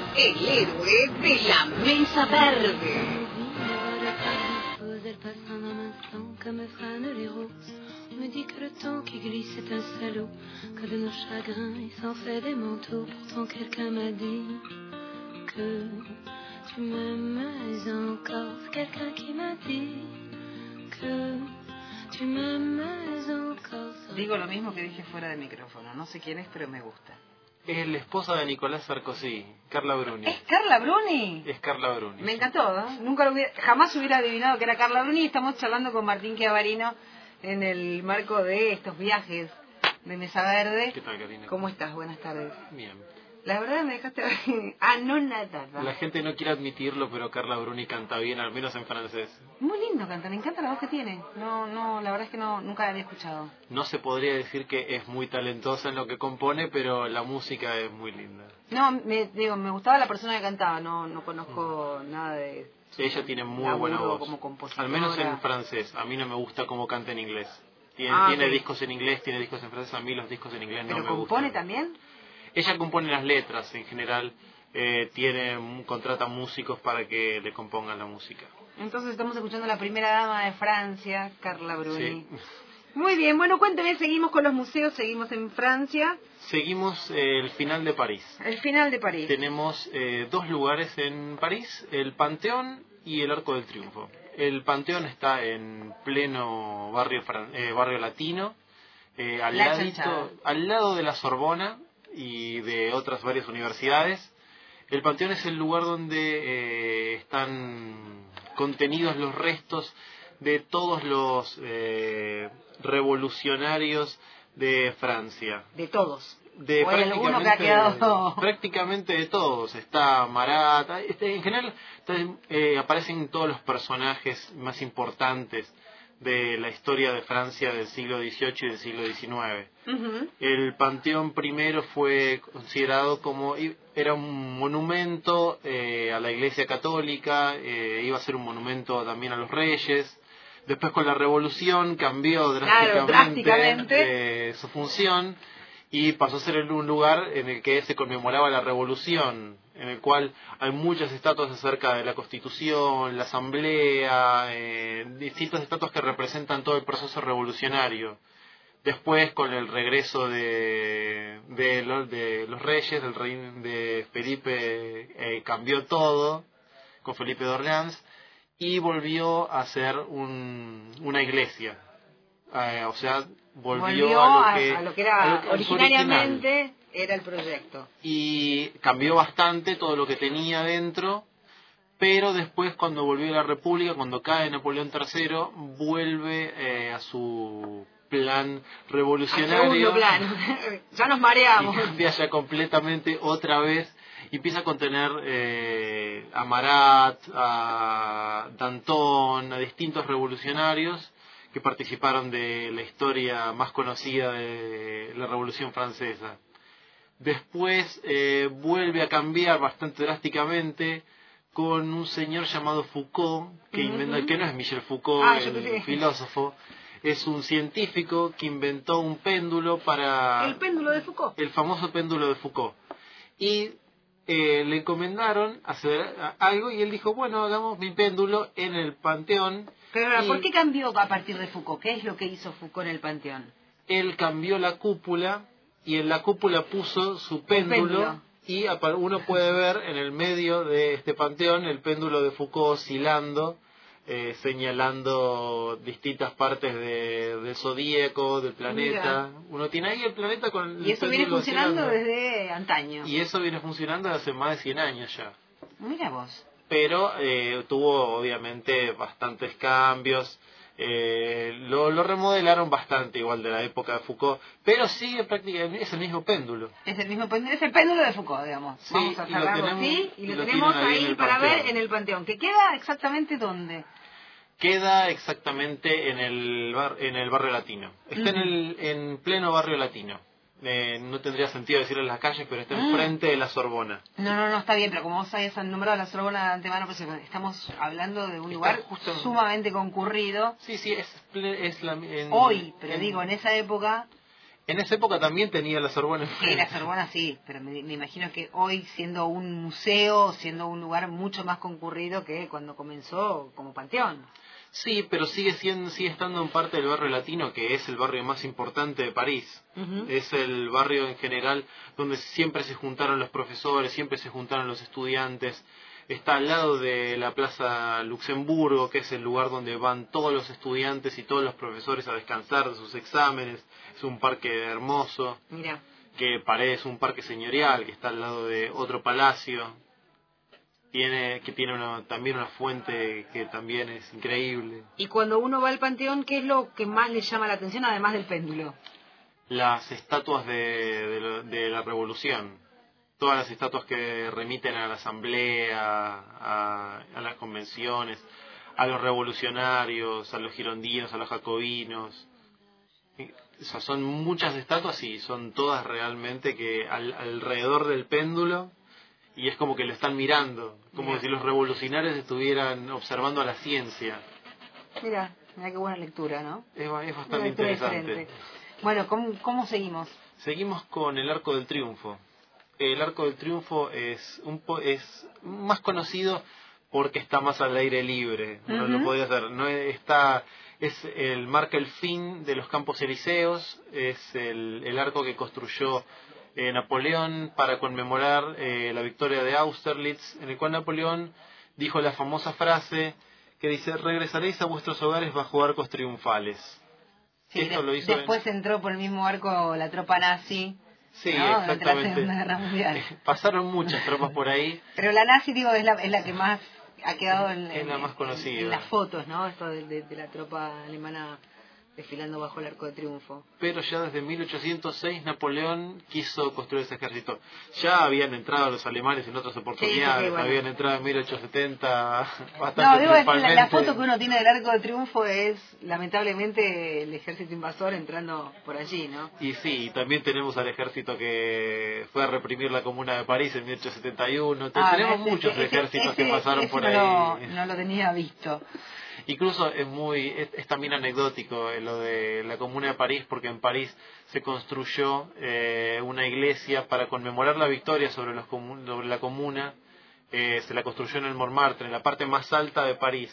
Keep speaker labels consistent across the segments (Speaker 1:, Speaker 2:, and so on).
Speaker 1: el héroe de la mesa verde.
Speaker 2: Elle passe en un instant comme frânent les roses. On me dit que le temps qui glisse est un salaud, que de nos chagrins il s'en fait des manteaux. Pourtant quelqu'un m'a dit que tu m'aimes encore. C'est quelqu'un qui m'a dit que tu m'aimes encore.
Speaker 1: Digo lo mismo que dije fuera de micrófono. No sé quién es, pero me gusta.
Speaker 3: Es la esposa de Nicolás Sarkozy, Carla Bruni.
Speaker 1: ¿Es Carla Bruni?
Speaker 3: Es Carla Bruni.
Speaker 1: Me encantó, ¿eh? Jamás hubiera adivinado que era Carla Bruni. Estamos charlando con Martín Chiavarino en el marco de estos viajes de Mesa Verde.
Speaker 3: ¿Qué tal, Karina?
Speaker 1: ¿Cómo estás? Buenas tardes.
Speaker 3: Bien.
Speaker 1: La verdad me dejaste... no nada.
Speaker 3: La gente no quiere admitirlo, pero Carla Bruni canta bien, al menos en francés.
Speaker 1: Muy lindo canta, me encanta la voz que tiene. No, la verdad es que nunca la había escuchado.
Speaker 3: No se podría decir que es muy talentosa en lo que compone, pero la música es muy linda.
Speaker 1: No, me gustaba la persona que cantaba, no conozco nada de...
Speaker 3: Ella tiene muy buena voz,
Speaker 1: como compositora.
Speaker 3: al menos en francés. A mí no me gusta cómo canta en inglés. Tiene
Speaker 1: okay.
Speaker 3: Discos en inglés, tiene discos en francés. A mí los discos en inglés no me gustan.
Speaker 1: ¿Pero compone también?
Speaker 3: Ella compone las letras en general, contrata músicos para que le compongan la música.
Speaker 1: Entonces estamos escuchando a la primera dama de Francia, Carla Bruni.
Speaker 3: Sí.
Speaker 1: Muy bien, bueno, cuénteme, seguimos con los museos, seguimos en Francia.
Speaker 3: Seguimos el final de París.
Speaker 1: El final de París.
Speaker 3: Tenemos dos lugares en París, el Panteón y el Arco del Triunfo. El Panteón está en pleno barrio latino, al lado de la Sorbona y de otras varias universidades. El Panteón es el lugar donde están contenidos los restos de todos los revolucionarios de Francia.
Speaker 1: De todos.
Speaker 3: De prácticamente de todos. Está Marat, en general aparecen todos los personajes más importantes de la historia de Francia del siglo XVIII y del siglo XIX.
Speaker 1: Uh-huh.
Speaker 3: El Panteón primero fue considerado era un monumento a la Iglesia Católica, iba a ser un monumento también a los reyes. Después con la Revolución cambió drásticamente su función y pasó a ser un lugar en el que se conmemoraba la Revolución, en el cual hay muchas estatuas acerca de la Constitución, la Asamblea, distintas estatuas que representan todo el proceso revolucionario. Después, con el regreso de los reyes, del rey de Felipe, cambió todo, con Felipe de Orleans, y volvió a ser una iglesia. O sea, volvió
Speaker 1: a lo que era originariamente era el proyecto.
Speaker 3: Y cambió bastante todo lo que tenía dentro, pero después, cuando volvió a la República, cuando cae Napoleón III, vuelve a su plan revolucionario.
Speaker 1: Segundo plan. Ya nos mareamos.
Speaker 3: Y cambia ya completamente otra vez. Y empieza a contener a Marat, a Danton, a distintos revolucionarios que participaron de la historia más conocida de la Revolución Francesa. Después vuelve a cambiar bastante drásticamente con un señor llamado Foucault, que inventa, que no es Michel Foucault, el filósofo, es un científico que inventó un péndulo para...
Speaker 1: El péndulo de Foucault.
Speaker 3: El famoso péndulo de Foucault. Y le encomendaron hacer algo y él dijo, bueno, hagamos mi péndulo en el Panteón.
Speaker 1: Pero ahora, ¿por qué cambió a partir de Foucault? ¿Qué es lo que hizo Foucault en el Panteón?
Speaker 3: Él cambió la cúpula y en la cúpula puso su péndulo. Y uno puede ver en el medio de este panteón el péndulo de Foucault oscilando, señalando distintas partes del zodíaco, del planeta. Mira. Uno tiene ahí el planeta con el
Speaker 1: y eso viene funcionando desde antaño.
Speaker 3: Y eso viene funcionando hace más de 100 años ya.
Speaker 1: Mira vos.
Speaker 3: Pero tuvo obviamente bastantes cambios. Lo remodelaron bastante igual de la época de Foucault, pero sigue prácticamente, es el mismo péndulo.
Speaker 1: Es el mismo péndulo, es el péndulo de Foucault, digamos.
Speaker 3: Sí,
Speaker 1: vamos a cerrarlo así y lo tenemos ahí para ver en el Panteón. ¿Que queda exactamente dónde?
Speaker 3: Queda exactamente en el barrio latino. Está en pleno barrio latino. No tendría sentido decirlo en las calles, pero está enfrente de la Sorbona.
Speaker 1: No, está bien, pero como vos habías nombrado la Sorbona de antemano, pues estamos hablando de un lugar sumamente concurrido.
Speaker 3: Sí,
Speaker 1: hoy, pero digo, en esa época...
Speaker 3: En esa época también tenía la Sorbona.
Speaker 1: Sí, la Sorbona sí, pero me imagino que hoy, siendo un museo, siendo un lugar mucho más concurrido que cuando comenzó como panteón.
Speaker 3: Sí, pero sigue estando en parte del barrio latino, que es el barrio más importante de París.
Speaker 1: Ujú.
Speaker 3: Es el barrio en general donde siempre se juntaron los profesores, siempre se juntaron los estudiantes. Está al lado de la Plaza Luxemburgo, que es el lugar donde van todos los estudiantes y todos los profesores a descansar de sus exámenes. Es un parque hermoso,
Speaker 1: Mira.
Speaker 3: que parece un parque señorial, que está al lado de otro palacio. Tiene también una fuente que también es increíble.
Speaker 1: Y cuando uno va al panteón, ¿qué es lo que más le llama la atención, además del péndulo?
Speaker 3: Las estatuas de la Revolución. Todas las estatuas que remiten a la asamblea, a las convenciones, a los revolucionarios, a los girondinos, a los jacobinos. O sea, son muchas estatuas y son todas realmente que alrededor del péndulo, y es como que lo están mirando, como si los revolucionarios estuvieran observando a la ciencia.
Speaker 1: Mira qué buena lectura, ¿no?
Speaker 3: Es
Speaker 1: Una
Speaker 3: bastante
Speaker 1: lectura
Speaker 3: interesante.
Speaker 1: diferente. Bueno, ¿cómo seguimos?
Speaker 3: Seguimos con el Arco del Triunfo. El Arco del Triunfo es más conocido porque está más al aire libre. No lo podía hacer. No está, marca el fin de los Campos Elíseos. Es el arco que construyó Napoleón para conmemorar la victoria de Austerlitz, en el cual Napoleón dijo la famosa frase que dice: regresaréis a vuestros hogares bajo arcos triunfales.
Speaker 1: Sí,
Speaker 3: Esto lo hizo
Speaker 1: después entró por el mismo arco la tropa nazi.
Speaker 3: Sí,
Speaker 1: ¿no?
Speaker 3: exactamente.
Speaker 1: Durante la Segunda Guerra Mundial.
Speaker 3: Pasaron muchas tropas por ahí.
Speaker 1: Pero la nazi, digo, es la que más ha quedado
Speaker 3: Es la más conocida.
Speaker 1: en las fotos, ¿no? Esto de la tropa alemana desfilando bajo el Arco de Triunfo.
Speaker 3: Pero ya desde 1806 Napoleón quiso construir ese ejército. Ya habían entrado los alemanes en otras oportunidades,
Speaker 1: Sí, bueno.
Speaker 3: habían entrado en 1870 bastante
Speaker 1: No, digo,
Speaker 3: triunfalmente.
Speaker 1: la foto que uno tiene del Arco de Triunfo es, lamentablemente, el ejército invasor entrando por allí, ¿no?
Speaker 3: Y sí, también tenemos al ejército que fue a reprimir la Comuna de París en 1871. Tenemos muchos ejércitos que pasaron por ahí.
Speaker 1: No lo tenía visto.
Speaker 3: Incluso es también anecdótico lo de la Comuna de París, porque en París se construyó una iglesia para conmemorar la victoria sobre la Comuna. Se la construyó en el Montmartre, en la parte más alta de París.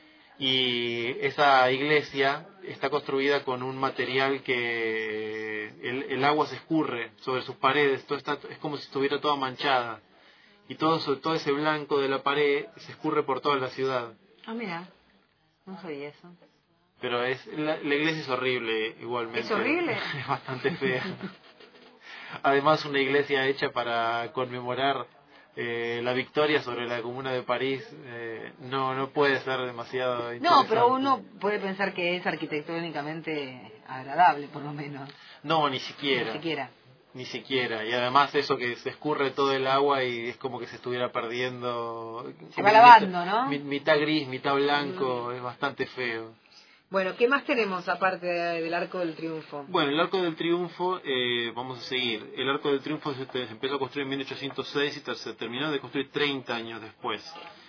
Speaker 3: Y esa iglesia está construida con un material que el agua se escurre sobre sus paredes, es como si estuviera toda manchada. Y todo ese blanco de la pared se escurre por toda la ciudad.
Speaker 1: Ah, mira. No sabía eso.
Speaker 3: Pero la iglesia es horrible igualmente.
Speaker 1: ¿Es horrible?
Speaker 3: Es bastante fea. Además, una iglesia hecha para conmemorar la victoria sobre la Comuna de París no puede ser demasiado interesante.
Speaker 1: No, pero uno puede pensar que es arquitectónicamente agradable, por lo menos.
Speaker 3: No, ni siquiera.
Speaker 1: Ni siquiera.
Speaker 3: Ni siquiera. Y además eso que se escurre todo el agua y es como que se estuviera perdiendo.
Speaker 1: Se va lavando, ¿no?
Speaker 3: Mitad gris, mitad blanco, es bastante feo.
Speaker 1: Bueno, ¿qué más tenemos aparte del Arco del Triunfo?
Speaker 3: Bueno, el Arco del Triunfo, vamos a seguir. El Arco del Triunfo se empezó a construir en 1806 y se terminó de construir 30 años después.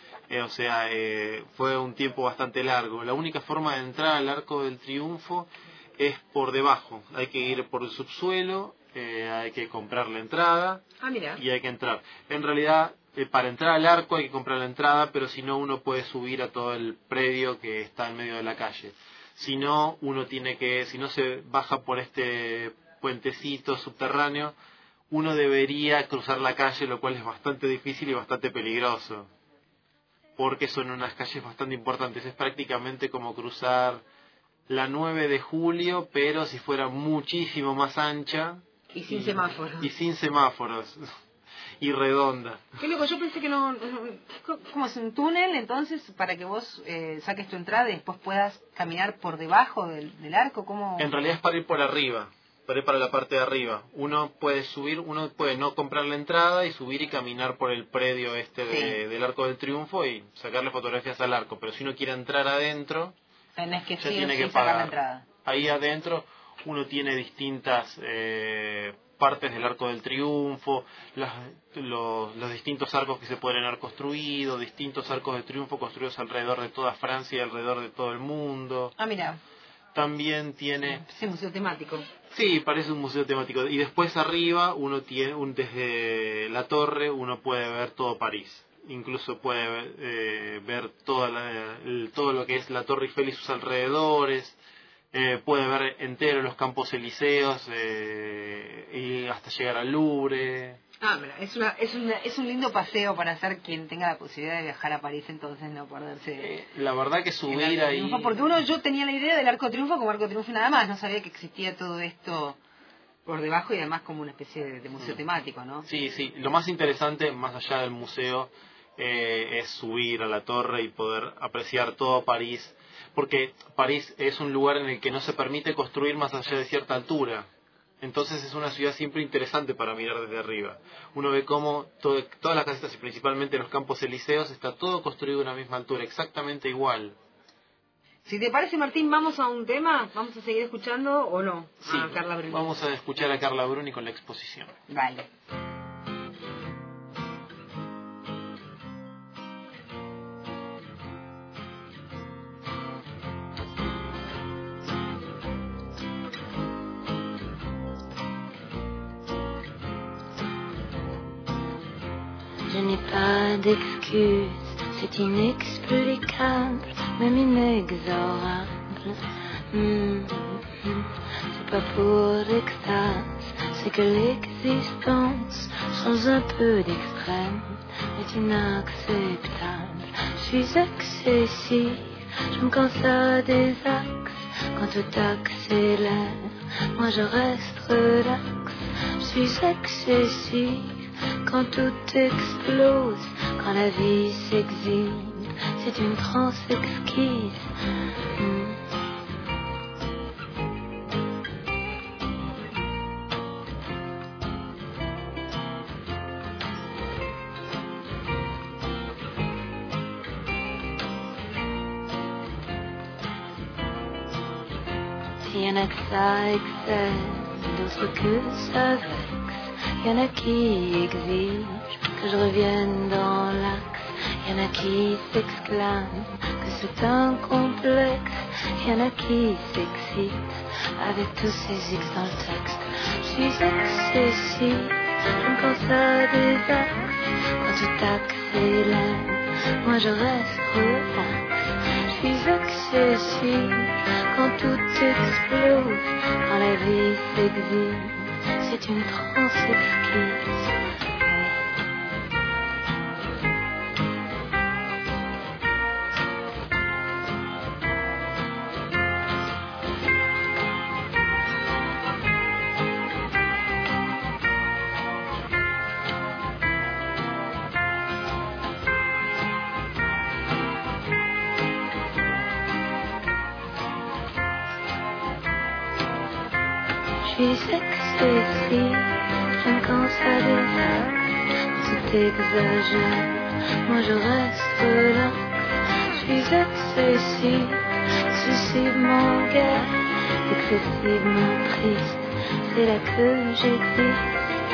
Speaker 3: Fue un tiempo bastante largo. La única forma de entrar al Arco del Triunfo es por debajo. Hay que ir por el subsuelo. Hay que comprar la entrada.
Speaker 1: Mira.
Speaker 3: Y hay que entrar. En realidad, para entrar al arco hay que comprar la entrada, pero si no, uno puede subir a todo el predio que está en medio de la calle. Si no, si no se baja por este puentecito subterráneo, uno debería cruzar la calle, lo cual es bastante difícil y bastante peligroso, porque son unas calles bastante importantes. Es prácticamente como cruzar la 9 de julio, pero si fuera muchísimo más ancha.
Speaker 1: Y sin semáforos.
Speaker 3: Y sin semáforos. Y redonda.
Speaker 1: Qué loco, yo pensé que no. ¿Cómo es un túnel entonces para que vos saques tu entrada y después puedas caminar por debajo del arco? ¿Cómo?
Speaker 3: En realidad es para ir por arriba, para ir para la parte de arriba. Uno puede no comprar la entrada y subir y caminar por el predio del Arco del Triunfo y sacarle fotografías al arco. Pero si uno quiere entrar adentro,
Speaker 1: tenés que
Speaker 3: tiene que
Speaker 1: sacar
Speaker 3: pagar
Speaker 1: la entrada.
Speaker 3: Ahí adentro uno tiene distintas partes del Arco del Triunfo, los distintos arcos que se pueden haber construido, distintos arcos de triunfo construidos alrededor de toda Francia y alrededor de todo el mundo.
Speaker 1: Mira.
Speaker 3: también tiene...
Speaker 1: Ese museo temático.
Speaker 3: Sí, parece un museo temático. Y después arriba, uno tiene desde la torre, uno puede ver todo París. Incluso puede ver todo lo que es la Torre Eiffel y sus alrededores. Puede ver entero los Campos Elíseos y hasta llegar al Louvre.
Speaker 1: Mira, es un lindo paseo para hacer quien tenga la posibilidad de viajar a París, entonces no perderse.
Speaker 3: La verdad que subir ahí...
Speaker 1: Porque yo tenía la idea del Arco de Triunfo como Arco de Triunfo nada más, no sabía que existía todo esto por debajo y además como una especie de museo temático, ¿no?
Speaker 3: Sí, sí. Lo más interesante, más allá del museo, es subir a la torre y poder apreciar todo París, porque París es un lugar en el que no se permite construir más allá de cierta altura. Entonces es una ciudad siempre interesante para mirar desde arriba. Uno ve cómo todas las casitas y principalmente los Campos Elíseos está todo construido a una misma altura, exactamente igual.
Speaker 1: Si te parece, Martín, vamos a un tema, vamos a seguir escuchando o no,
Speaker 3: sí,
Speaker 1: a Carla Bruni.
Speaker 3: Vamos a escuchar a Carla Bruni con la exposición.
Speaker 1: Vale.
Speaker 2: Je n'ai pas d'excuses, c'est inexplicable, même inexorable. C'est pas pour l'extase, c'est que l'existence, sans un peu d'extrême, est inacceptable. Je suis excessive, je me canse des axes, quand tout accélère, moi je reste relax. Je suis excessive, quand tout explose, quand la vie s'exhibe, c'est une transe exquise. Y'en a que ça excelle, d'autres que ça vexe. Y'en a qui exigent que je revienne dans l'axe. Y'en a qui s'exclament que c'est un complexe. Y'en a qui s'excitent avec tous ces X dans le texte. Je suis excessive, je me pense à des axes. Quand tout accélère, moi je reste relax. Je suis excessive, quand tout explose, quand la vie s'exhibe, c'est une transe exquise. Je suis excessive, je me canse à des axes, tout exagère, moi je reste relax. Je suis excessive, excessivement gaie, excessivement triste, c'est là que j'existe.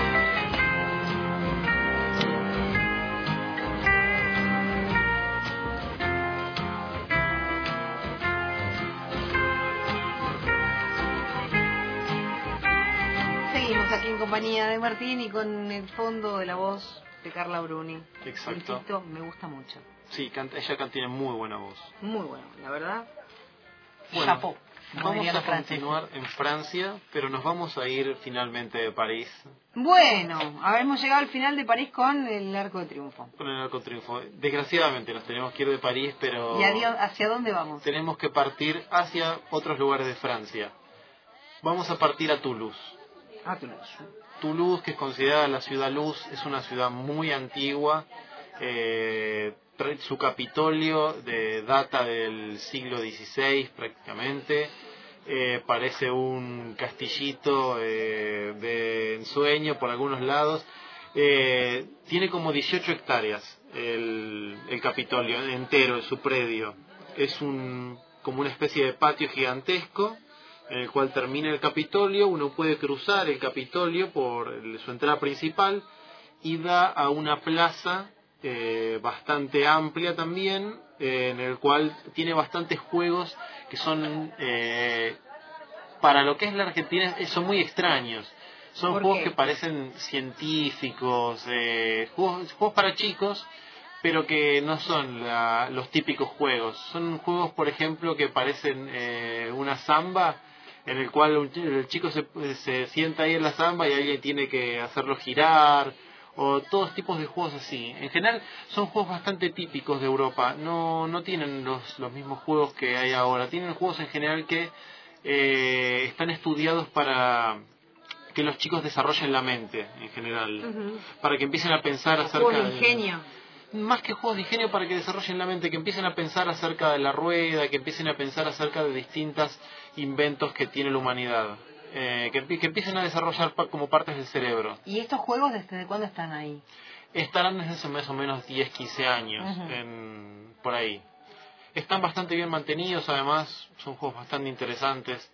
Speaker 1: Aquí en compañía de Martín y con el fondo de la voz de Carla Bruni.
Speaker 3: Exacto.
Speaker 1: Insisto, me gusta mucho.
Speaker 3: Sí, ella tiene muy buena voz.
Speaker 1: Muy bueno, la verdad.
Speaker 3: Bueno,
Speaker 1: Chapeau.
Speaker 3: Vamos a continuar en Francia, pero nos vamos a ir finalmente de París.
Speaker 1: Bueno, hemos llegado al final de París con el Arco de Triunfo.
Speaker 3: Con el Arco de Triunfo. Desgraciadamente nos tenemos que ir de París, pero...
Speaker 1: ¿Y hacia dónde vamos?
Speaker 3: Tenemos que partir hacia otros lugares de Francia. Vamos a partir a Toulouse.
Speaker 1: A Toulouse.
Speaker 3: Toulouse, que es considerada la ciudad luz, es una ciudad muy antigua. Su Capitolio data del siglo XVI prácticamente. Parece un castillito de ensueño por algunos lados. Tiene como 18 hectáreas el Capitolio entero, su predio. Es como una especie de patio gigantesco en el cual termina el Capitolio. Uno puede cruzar el Capitolio por su entrada principal y da a una plaza bastante amplia también, en el cual tiene bastantes juegos que son, para lo que es la Argentina, son muy extraños. Son juegos que parecen científicos, juegos para chicos, pero que no son los típicos juegos. Son juegos, por ejemplo, que parecen una samba, en el cual el chico se sienta ahí en la samba y alguien tiene que hacerlo girar, o todos tipos de juegos así. En general son juegos bastante típicos de Europa, no tienen los mismos juegos que hay ahora. Tienen juegos en general que están estudiados para que los chicos desarrollen la mente, en general, para que empiecen a pensar acerca
Speaker 1: de ingenio.
Speaker 3: Más que juegos de ingenio, para que desarrollen la mente, que empiecen a pensar acerca de la rueda, que empiecen a pensar acerca de distintos inventos que tiene la humanidad, que empiecen a desarrollar como partes del cerebro.
Speaker 1: ¿Y estos juegos desde cuándo están ahí?
Speaker 3: Estarán desde hace más o menos 10, 15 años, por ahí. Están bastante bien mantenidos, además son juegos bastante interesantes.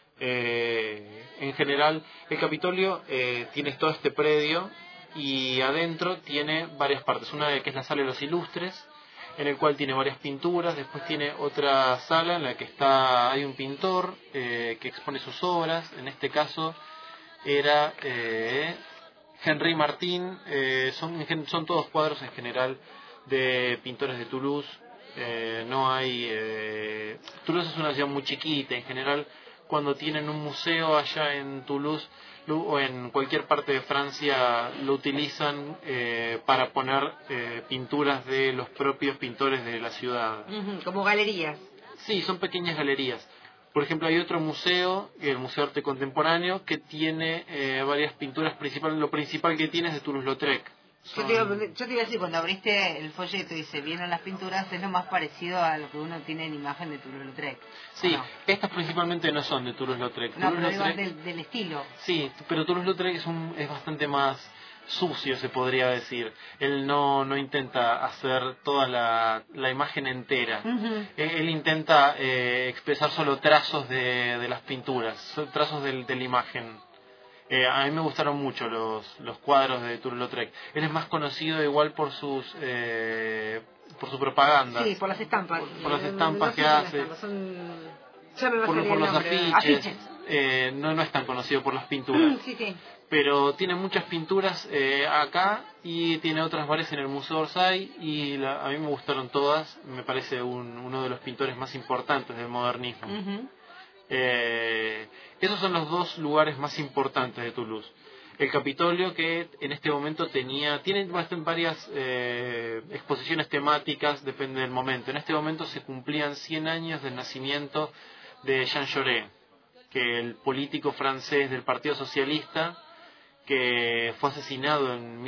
Speaker 3: En general, el Capitolio tiene todo este predio y adentro tiene varias partes. Una que es la sala de los ilustres, en el cual tiene varias pinturas. Después tiene otra sala en la que hay un pintor que expone sus obras. En este caso era Henri Martin. Son todos cuadros en general de pintores de Toulouse. No hay Toulouse es una ciudad muy chiquita. En general, cuando tienen un museo allá en Toulouse o en cualquier parte de Francia, lo utilizan para poner pinturas de los propios pintores de la ciudad.
Speaker 1: Como galerías.
Speaker 3: Sí, son pequeñas galerías. Por ejemplo, hay otro museo, el Museo de Arte Contemporáneo, que tiene varias pinturas principales. Lo principal que tiene es de Toulouse-Lautrec.
Speaker 1: Yo te iba a decir, cuando abriste el folleto y se vieron las pinturas, es lo más parecido a lo que uno tiene en imagen de Toulouse-Lautrec.
Speaker 3: Sí, no, estas principalmente no son de Toulouse-Lautrec.
Speaker 1: No, pero digo del estilo.
Speaker 3: Sí, pero Toulouse-Lautrec es bastante más sucio, se podría decir. Él no intenta hacer toda la imagen entera. Él intenta expresar solo trazos de las pinturas, trazos de la imagen. A mí me gustaron mucho los cuadros de Toulouse-Lautrec. Él es más conocido igual por su propaganda.
Speaker 1: Sí, por las estampas.
Speaker 3: Por las estampas que hace. Por los afiches. No es tan conocido por las pinturas.
Speaker 1: Sí.
Speaker 3: Pero tiene muchas pinturas acá y tiene otras varias en el Museo Orsay y a mí me gustaron todas. Me parece uno de los pintores más importantes del modernismo. Esos son los dos lugares más importantes de Toulouse. El Capitolio, que en este momento tiene varias exposiciones temáticas, depende del momento. En este momento se cumplían 100 años del nacimiento de Jean Jaurès, que el político francés del Partido Socialista, que fue asesinado en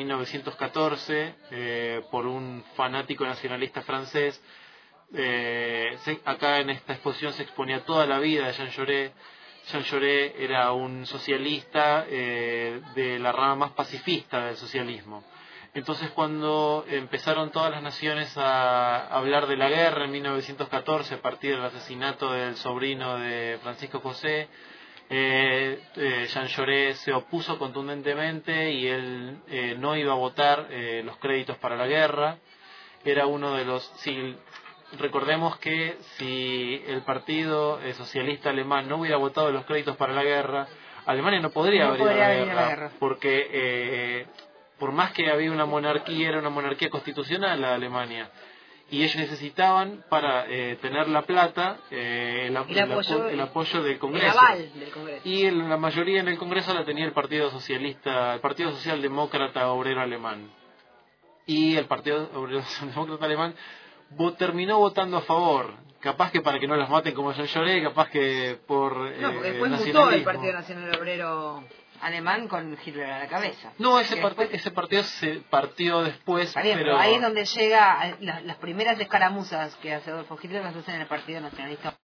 Speaker 3: 1914 por un fanático nacionalista francés. Acá en esta exposición se exponía toda la vida de Jean Jaurès. Jean Jaurès era un socialista de la rama más pacifista del socialismo. Entonces, cuando empezaron todas las naciones a hablar de la guerra en 1914, a partir del asesinato del sobrino de Francisco José, Jean Jaurès se opuso contundentemente y él no iba a votar los créditos para la guerra. Era uno de los... Recordemos que si el Partido Socialista Alemán no hubiera votado los créditos para la guerra, Alemania no podría abrir la guerra, porque por más que había una monarquía, era una monarquía constitucional la Alemania, y ellos necesitaban para tener la plata el apoyo del Congreso,
Speaker 1: el aval del Congreso,
Speaker 3: y la mayoría en el Congreso la tenía el Partido Socialdemócrata Obrero Alemán, y el Partido Obrero Socialdemócrata Alemán terminó votando a favor, capaz que para que no los maten como Jean Jaurès, capaz que por
Speaker 1: porque después mutó el Partido Nacional Obrero Alemán con Hitler a la cabeza.
Speaker 3: No, ese partido se partió después.
Speaker 1: Está bien, pero ahí es donde llega las primeras escaramuzas que hace Adolfo Hitler, las hacen en el Partido Nacionalista